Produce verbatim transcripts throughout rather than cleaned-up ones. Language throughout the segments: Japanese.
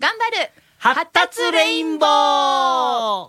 頑張る発達レインボー。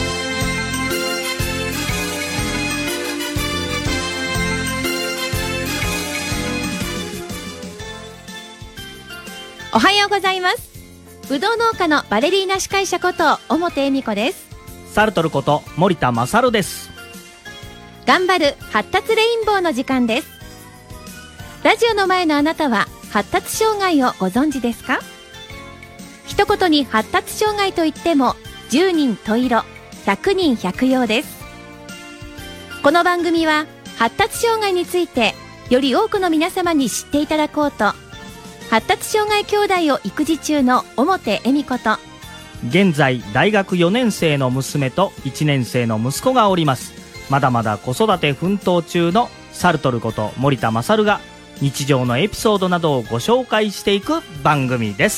おはようございます。ぶどう農家のバレリーナ司会者こと表恵美子です。 サルトルこと森田勝です。 頑張る発達レインボーの時間です。ラジオの前のあなたは発達障害をご存知ですか？一言に発達障害といってもじゅうにん十色、ひゃくにん百葉です。この番組は発達障害についてより多くの皆様に知っていただこうと、発達障害兄弟を育児中の表恵美子と、 現在大学よねん生の娘といちねん生の息子がおります。まだまだ子育て奮闘中のサルトルこと森田勝が日常のエピソードなどをご紹介していく番組です。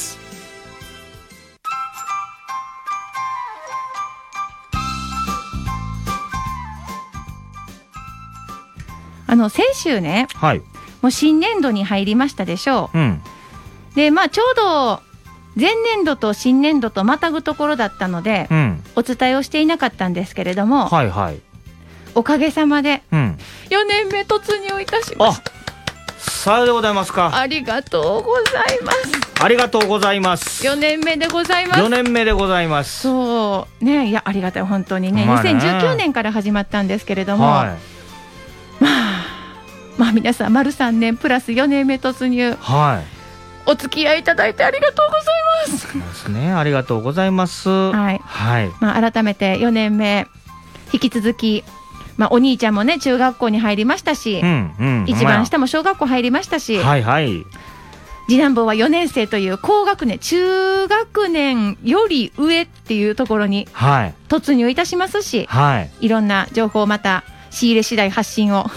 あの先週ね、 はい、 もう新年度に入りましたでしょう、 うん、 でまあちょうど前年度と新年度とまたぐところだったので、うん、お伝えをしていなかったんですけれども、 はいはい、 おかげさまでよねんめ突入いたしました。 さようでございますか。 ありがとうございます。 ありがとうございます。 よねんめでございます。 よねんめでございます。 そうね、いやありがたい本当にね、 まあね、 にせんじゅうきゅうねんから始まったんですけれども、はい、まあまあ皆さん丸さんねんプラスよねんめ突入、はい、お付き合いいただいてありがとうございます。 そうですね、ありがとうございます。 はい、はい、まあ、改めてよねんめ引き続き、まあ、お兄ちゃんもね中学校に入りましたし、うんうん、一番下も小学校入りましたし、はいはい、次男坊はよねん生という高学年、中学年より上っていうところに突入いたしますし、はい、いろんな情報をまた仕入れ次第発信を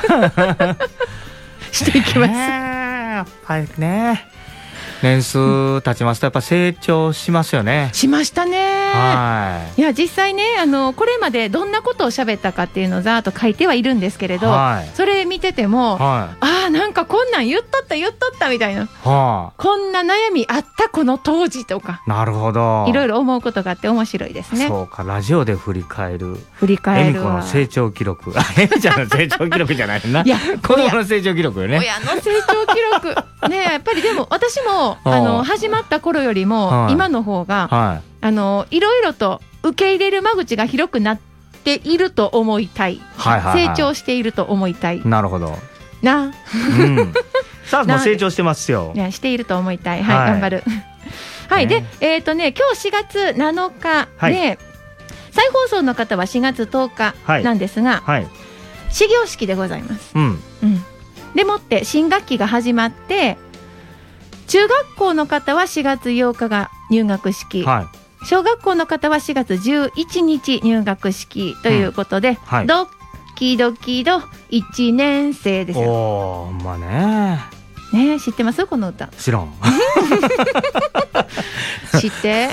していきます。 やっぱりね、年数経ちますとやっぱ成長しますよね。 しましたね。はい、いや実際ね、あのこれまでどんなことを喋ったかっていうのをざーっと書いてはいるんですけれど、はい、それ見てても、はい、ああなんかこんなん言っとった言っとったみたいな、はあ、こんな悩みあったこの当時とか、なるほど、いろいろ思うことがあって面白いですね。 そうか、ラジオで振り返る振り返る恵美子の成長記録恵美ちゃんの成長記録じゃないな、いや子供の成長記録よね。 親の成長記録ね、やっぱりでも私もあの始まった頃よりも、はい、今の方が、はい、あのいろいろと受け入れる間口が広くなっていると思いたい、はいはいはい、成長していると思いたい。 なるほどな、 うん、さあもう成長してますよ。 いやしていると思いたい、はい、はい、頑張るはい、ね、でえっ、ー、とね今日しがつなのかで、はい、再放送の方はしがつとおかなんですが、はいはい、始業式でございます、うんうん、でもって新学期が始まって、中学校の方はしがつようかが入学式、はい、小学校の方はしがつじゅういちにち入学式ということで、うん、はい、ドッキドキドいちねん生ですよ。 おー、まあねね、知ってますこの歌？ 知らん知って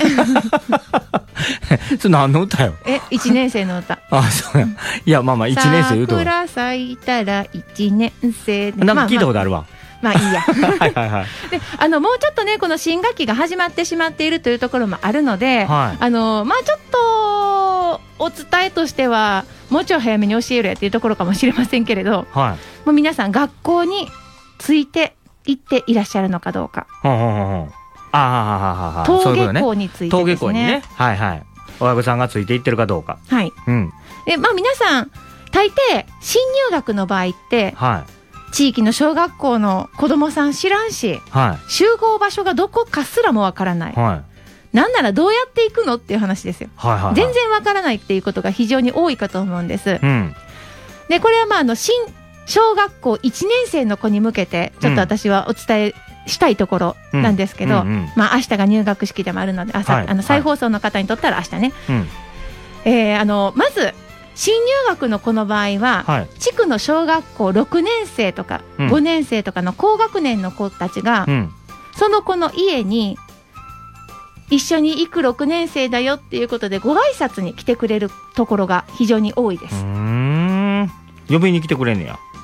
それ何の歌よ？ え、いちねん生の歌。 あ、そうや。いや、まあまあいちねん生言うと桜咲いたらいちねん生で、 なんか聞いたことあるわ、 まあまあいいやはいはい、はい、であのもうちょっとねこの新学期が始まってしまっているというところもあるので、はい、あのまあちょっとお伝えとしてはもうちょい早めに教えるやっていうところかもしれませんけれど、はい、もう皆さん学校について行っていらっしゃるのかどうか、はあはあはあ、あ登下校についてですね。登下校にね、 はいはい、親御さんがついていってるかどうか、 はい、うん、でまあ皆さん大抵新入学の場合って、はい、地域の小学校の子どもさん知らんし、はい、集合場所がどこかすらもわからない、はい、なんならどうやって行くのっていう話ですよ、はいはいはい、全然わからないっていうことが非常に多いかと思うんです、うん、でこれはまああの新小学校いちねん生の子に向けてちょっと私はお伝えしたいところなんですけど、うんうんうん、まあ明日が入学式でもあるので、朝、はい、あの再放送の方にとったら明日ね、はい、えー、あのまず新入学の子の場合は、はい、地区の小学校ろくねん生とかごねん生とかの高学年の子たちが、うん、その子の家に一緒に行くろくねん生だよっていうことでご挨拶に来てくれるところが非常に多いです。 うーん、呼びに来てくれんねや。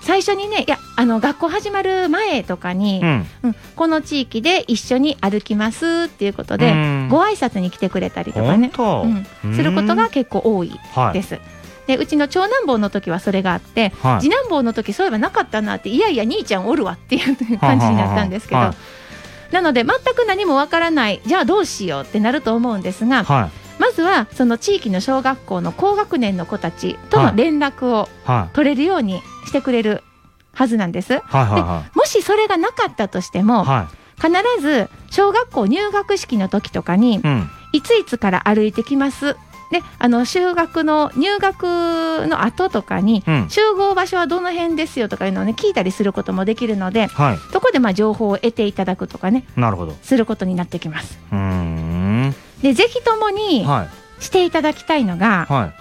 最初にね、いやあの学校始まる前とかに、うんうん、この地域で一緒に歩きますっていうことで、うん、ご挨拶に来てくれたりとかね、うん、することが結構多いです、はい、でうちの長男坊の時はそれがあって、はい、次男坊の時そういえばなかったなって、いやいや兄ちゃんおるわっていう感じになったんですけど、はははは、なので全く何もわからない、じゃあどうしようってなると思うんですが、はい、まずはその地域の小学校の高学年の子たちとの連絡を取れるようにしてくれるはずなんです、はいはいはい、でもしそれがなかったとしても、はい、必ず小学校入学式の時とかに、うん、いついつから歩いてきますで、あの修学の入学の後とかに、うん、集合場所はどの辺ですよとかいうのを、ね、聞いたりすることもできるので、はい、そこでまあ情報を得ていただくとかね、なるほど、することになってきます。うーんでぜひともにしていただきたいのが、はい、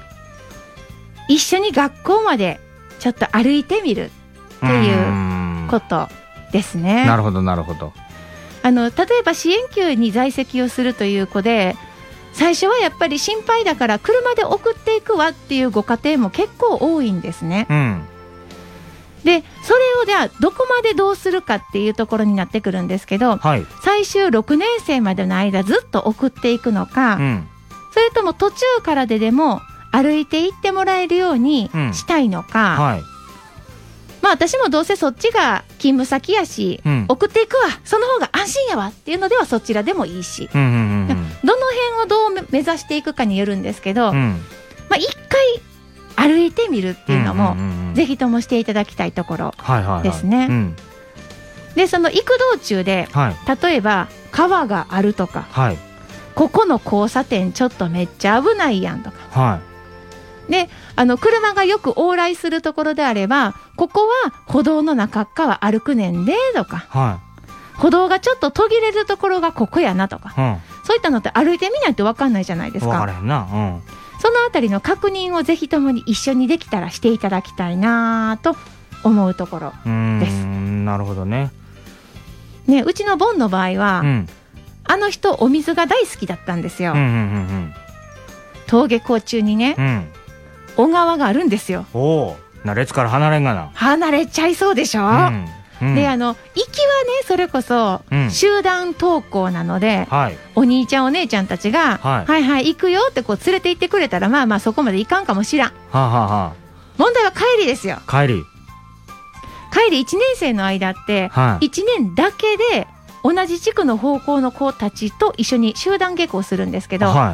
一緒に学校までちょっと歩いてみるっていうことですね。 なるほどなるほど。 あの例えば支援級に在籍をするという子で、最初はやっぱり心配だから車で送っていくわっていうご家庭も結構多いんですね、うん、でそれをじゃあどこまでどうするかっていうところになってくるんですけど、はい、最終ろくねん生までの間ずっと送っていくのか、うん、それとも途中からででも歩いていってもらえるようにしたいのか、うんはい、まあ私もどうせそっちが勤務先やし、うん、送っていくわ、その方が安心やわっていうのではそちらでもいいし、うんうんうん、どの辺をどう目指していくかによるんですけど、うん、まあ一回歩いてみるっていうのも、うんうんうん、ぜひともしていただきたいところですね、はいはいはい、うん、でその行く道中で、はい、例えば川があるとか、はい、ここの交差点ちょっとめっちゃ危ないやんとか、はい、であの車がよく往来するところであれば、ここは歩道の中っかは歩くねんでとか、はい、歩道がちょっと途切れるところがここやなとか、うん、そういったのって歩いてみないと分かんないじゃないですか。分からへんな、うん、そのあたりの確認をぜひともに一緒にできたらしていただきたいなと思うところです。うーん、なるほどね。 ね、うちのボンの場合は、うん、あの人お水が大好きだったんですよ、うんうんうんうん、登下校中にね、うん、小川があるんですよ。 おな列から離れんがな。 離れちゃいそうでしょ、うんうん、であの行きはねそれこそ集団登校なので、うんはい、お兄ちゃんお姉ちゃんたちが、はい、はいはい行くよってこう連れて行ってくれたらまあまあそこまで行かんかもしらん、はあはあ、問題は帰りですよ。 帰り帰りいちねん生の間って、はい、いちねんだけで同じ地区の方向の子たちと一緒に集団下校するんですけど、はい、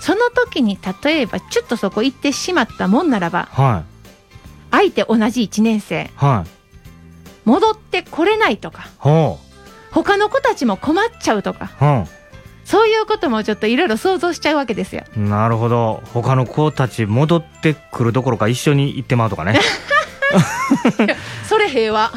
その時に例えばちょっとそこ行ってしまったもんならば、はい、相手同じいちねん生、はい、戻ってこれないとか、他の子たちも困っちゃうとか、そういうこともちょっといろいろ想像しちゃうわけですよ。 なるほど。他の子たち戻ってくるどころか一緒に行ってまうとかねそれ平和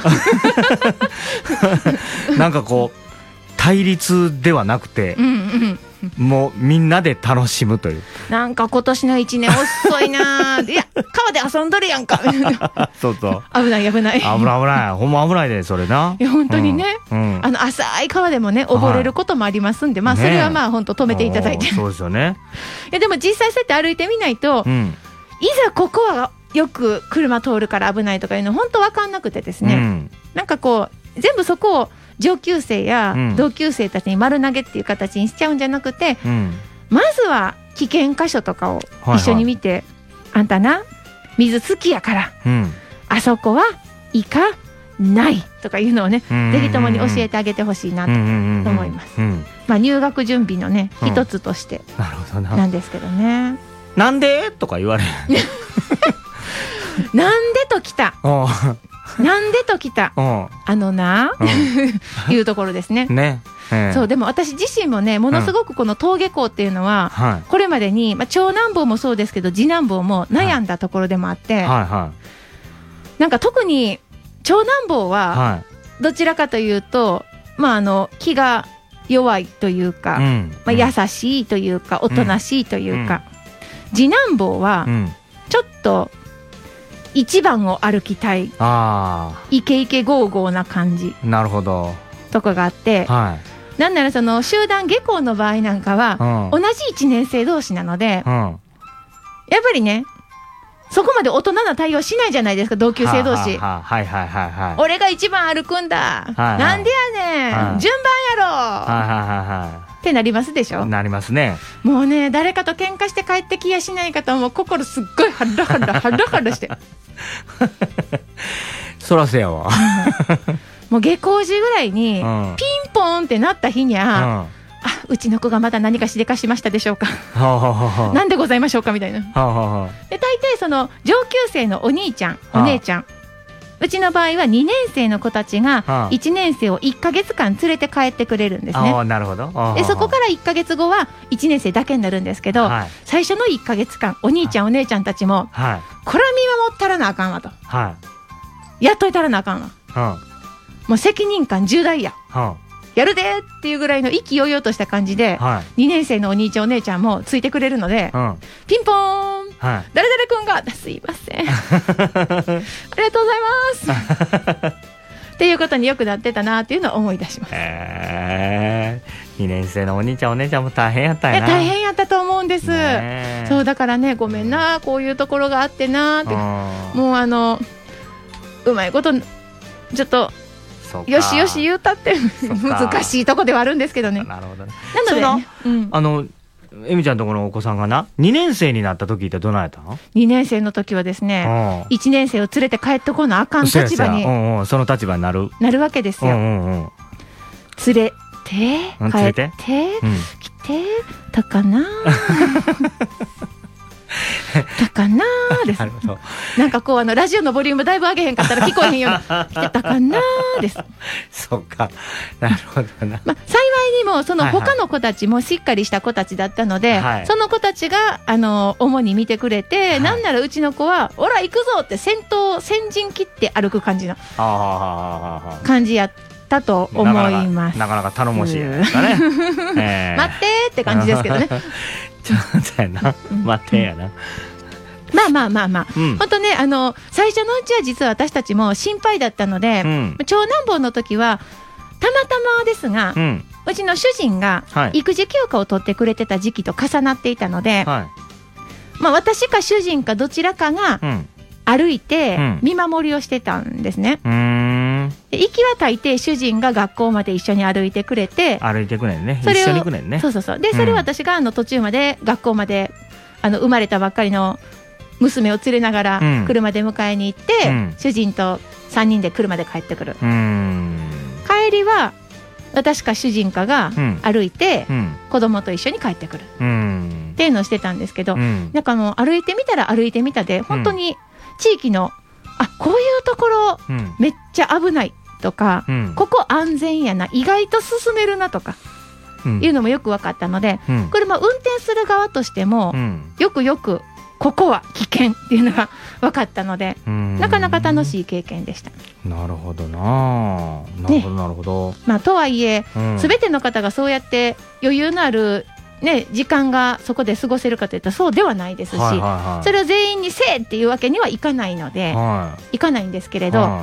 なんかこう対立ではなくて、うんうんもうみんなで楽しむという。 なんか今年のいちねん遅いないや川で遊んどるやんかそうそう危ない危ない危ない危ないほんま危ないでそれな。 いや本当にね、うんうん、あの浅い川でもね溺れることもありますんで、はい、まあそれはまあ本当止めていただいて、 ね、そうですよね。 いやでも実際そうやって歩いてみないと、うん、いざここはよく車通るから危ないとかいうの本当分かんなくてですね、うん、なんかこう全部そこを上級生や同級生たちに丸投げっていう形にしちゃうんじゃなくて、うん、まずは危険箇所とかを一緒に見て、はいはい、あんたな水好きやから、うん、あそこは行かないとかいうのをね、うんうんうん、ぜひともに教えてあげてほしいなと思います、うんうんうんまあ、入学準備のね、うん、一つとしてなんですけどね。 なんでとか言われるなんでときたなんでときたあのな、うん、いうところですね。ね、えー、そうでも私自身もねものすごくこの登下校っていうのは、うん、これまでに、まあ、長男坊もそうですけど次男坊も悩んだところでもあって、はいはいはい、なんか特に長男坊はどちらかというと、まあ、あの気が弱いというか、うんまあ、優しいというかおとなしいというか、うん、次男坊はちょっと一番を歩きたいあイケイケゴーゴーな感じなるほどとかがあって、はい、なんならその集団下校の場合なんかは、うん、同じいちねん生同士なので、うん、やっぱりねそこまで大人な対応しないじゃないですか、同級生同士。 はあはあ、はいはいはいはい。 俺が一番歩くんだ、はいはい、なんでやねん、はい、順番やろ、はいはいはいはい、ってなりますでしょ。 なりますね。もうね、誰かと喧嘩して帰ってきやしないかともう心すっごいハラハラハラハラしてそらせやわもう下校時ぐらいに、うん、ピンポンってなった日にゃ、うん、あ、うちの子がまだ何かしでかしましたでしょうかなんでございましょうかみたいな。はははで大体その上級生のお兄ちゃんお姉ちゃん、うちの場合はにねん生の子たちがいちねん生をいっかげつかん連れて帰ってくれるんですね。 あ、なるほど。 でそこからいっかげつごはいちねん生だけになるんですけど、はい、最初のいっかげつかんお兄ちゃんお姉ちゃんたちも、はい、これは見守ったらなあかんわと、はい、やっといたらなあかんわ、はあ、もう責任感重大や、はあ、やるでっていうぐらいの意気揚々とした感じで、はい、にねん生のお兄ちゃんお姉ちゃんもついてくれるので、うん、ピンポーン、はい、誰々くんがすいませんありがとうございますっていうことによくなってたなっていうのを思い出します。 へー、にねん生のお兄ちゃんお姉ちゃんも大変やったんやな。 いや大変やったと思うんです。そうだからね、ごめんな、こういうところがあってなって、もうあのうまいことちょっとよしよし言うたって難しいとこではあるんですけどね。なるほどね。なので、ね、うん、 あのえみちゃんとこのお子さんがなにねん生になった時ってどないやったの？ にねん生の時はですね、いちねん生を連れて帰ってこなあかん立場に、 うんうん、その立場になるなるわけですよ、うんうんうん、連れて帰って、うん、来てたかなたかなです。なんかこうあのラジオのボリュームだいぶ上げへんかったら聞こえへんように来てたかなです。 そうか、なるほどな。 まあ、幸いにもその他の子たちもしっかりした子たちだったので、はいはい、その子たちがあの主に見てくれて、はい、なんならうちの子はおら行くぞって先頭先陣切って歩く感じの感じやったと思います。 なかなか頼もしいですかね、 えー、待ってって感じですけどねちょっとやな、待ってやな、うん、 まあまあまあまあ、うん、本当ね、あの最初のうちは実は私たちも心配だったので、うん、長男坊の時はたまたまですが、うん、うちの主人が育児休暇を取ってくれてた時期と重なっていたので、はい、まあ、私か主人かどちらかが歩いて見守りをしてたんですね、うん、で行きは大抵主人が学校まで一緒に歩いてくれて歩いてくれんね、一緒にくれんね。 そうそうそう。でそれを私があの途中まで学校まであの生まれたばっかりの娘を連れながら車で迎えに行って、うん、主人とさんにんで車で帰ってくる、うん、帰りは私か主人かが歩いて子供と一緒に帰ってくる、うん、っていうのをしてたんですけど、うん、なんかもう歩いてみたら歩いてみたで本当に地域のあこういうところめっちゃ危ないとか、うん、ここ安全やな、意外と進めるなとか、うん、いうのもよく分かったので、うん、車運転する側としても、うん、よくよくここは危険っていうのが分かったので、なかなか楽しい経験でした。 なるほどな、なるほどなるほど、 ね、まあ、とはいえ、うん、全ての方がそうやって余裕のあるね、時間がそこで過ごせるかといったらそうではないですし、はいはいはい、それを全員にせえっていうわけにはいかないので、はい、いかないんですけれど、はい、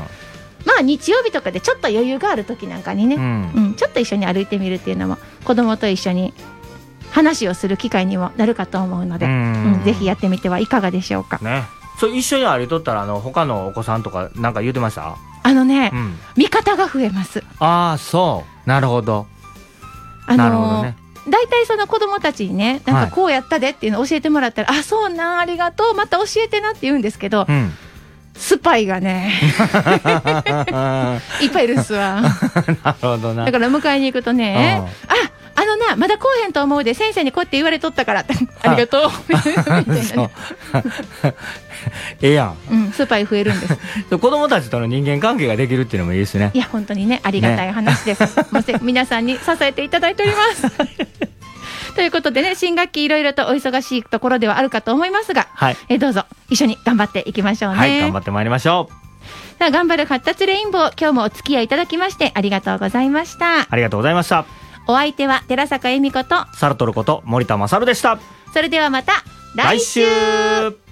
まあ日曜日とかでちょっと余裕がある時なんかにね、うんうん、ちょっと一緒に歩いてみるっていうのも子供と一緒に話をする機会にもなるかと思うので、うん、うん、ぜひやってみてはいかがでしょうか、 ね、そう一緒に歩いとったらあの他のお子さんとかなんか言うてました？ あのね、うん、見方が増えます。 ああ、そうなるほど、あのー、なるほどね。 だいたいその子供たちにね、なんかこうやったでっていうのを教えてもらったら、はい、あ、そうな、ありがとう、また教えてなって言うんですけど、うん、スパイがねいっぱいいるっすわなるほどな。だから迎えに行くとね、あ、あのな、まだ来おへんと思うで先生にこうやって言われとったからってありがとうみたいなねええやん、 うん、スパイ増えるんです子供たちとの人間関係ができるっていうのもいいですね。 いや本当にね、ありがたい話です、ね、もう皆さんに支えていただいておりますということでね、新学期いろいろとお忙しいところではあるかと思いますが、はい、えどうぞ一緒に頑張っていきましょうね。 はい、頑張ってまいりましょう。 さあ、頑張る発達レインボー、今日もお付き合いいただきましてありがとうございました。 ありがとうございました。 お相手は寺坂恵美子とサルトルこと森田勝でした。 それではまた来週。来週